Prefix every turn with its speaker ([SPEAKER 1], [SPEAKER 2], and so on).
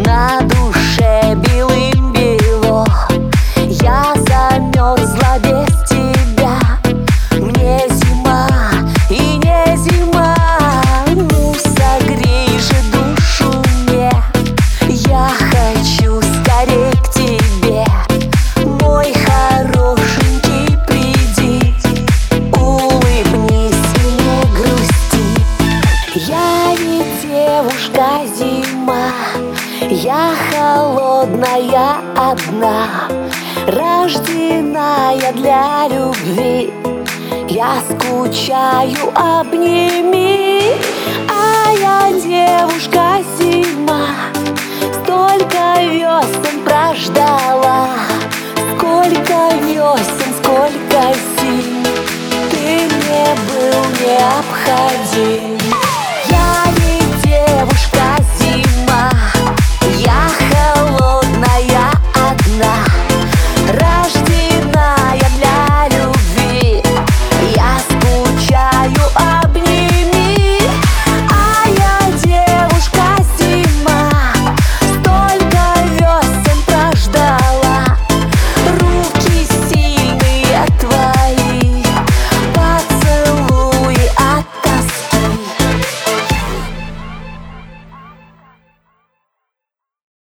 [SPEAKER 1] на душе белым-бело. Я замерзла без тебя, мне зима и не зима. Ну согрей же душу мне, я хочу скорей к тебе. Мой хорошенький, приди, улыбнись и не грусти. Я не девушка зима, я холодная одна, рожденная для любви. Я скучаю, обними. А я девушка зима, столько весен прождала, сколько весен, сколько зим ты мне был необходим.